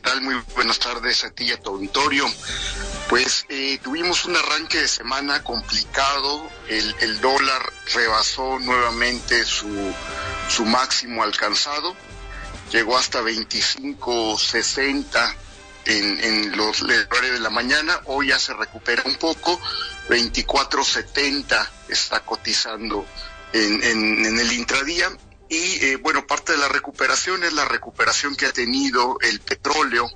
tal? Muy buenas tardes a ti y a tu auditorio. Pues tuvimos un arranque de semana complicado, el dólar rebasó nuevamente su máximo alcanzado, llegó hasta 25.60 en los horarios de la mañana, hoy ya se recupera un poco, 24.70 está cotizando en el intradía. Y bueno, parte de la recuperación es la recuperación que ha tenido el petróleo.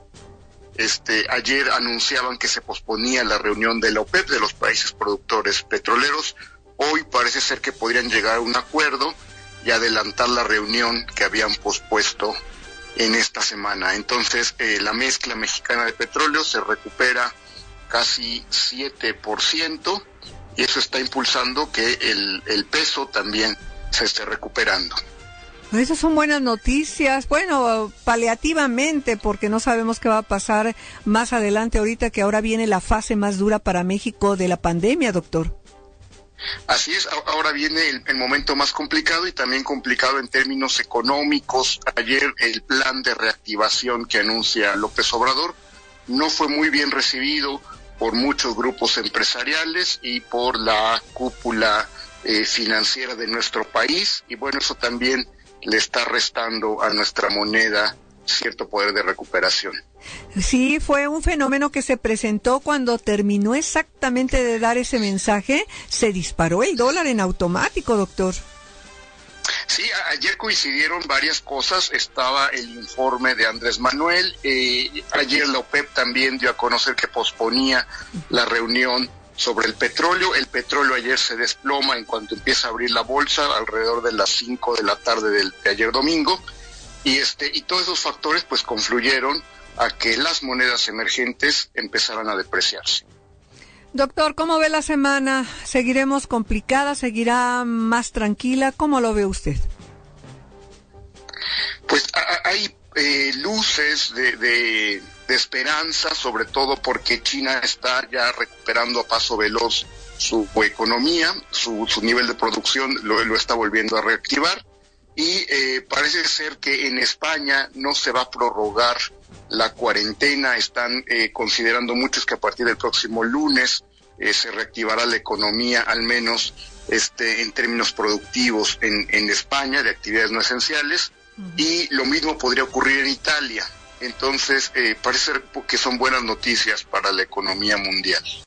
Ayer anunciaban que se posponía la reunión de la OPEP, de los países productores petroleros. Hoy parece ser que podrían llegar a un acuerdo y adelantar la reunión que habían pospuesto en esta semana. Entonces, la mezcla mexicana de petróleo se recupera casi 7% y eso está impulsando que el peso también se esté recuperando. Esas son buenas noticias, bueno, paliativamente, porque no sabemos qué va a pasar más adelante, ahorita que ahora viene la fase más dura para México de la pandemia, doctor. Así es, ahora viene el momento más complicado y también complicado en términos económicos. Ayer el plan de reactivación que anuncia López Obrador no fue muy bien recibido por muchos grupos empresariales y por la cúpula financiera de nuestro país, y bueno, eso también le está restando a nuestra moneda cierto poder de recuperación. Sí, fue un fenómeno que se presentó cuando terminó exactamente de dar ese mensaje, se disparó el dólar en automático, doctor. Sí, ayer coincidieron varias cosas, estaba el informe de Andrés Manuel, ayer la OPEP también dio a conocer que posponía la reunión sobre el petróleo ayer se desploma en cuanto empieza a abrir la bolsa, alrededor de las 5 de la tarde de ayer domingo, y todos esos factores pues confluyeron a que las monedas emergentes empezaran a depreciarse. Doctor, ¿cómo ve la semana? ¿Seguiremos complicada? ¿Seguirá más tranquila? ¿Cómo lo ve usted? Pues hay luces de esperanza, sobre todo porque China está ya recuperando a paso veloz su economía, su nivel de producción lo está volviendo a reactivar, y parece ser que en España no se va a prorrogar la cuarentena. Están considerando muchos que a partir del próximo lunes se reactivará la economía, al menos en términos productivos en España, de actividades no esenciales, y lo mismo podría ocurrir en Italia. Entonces, parece que son buenas noticias para la economía mundial.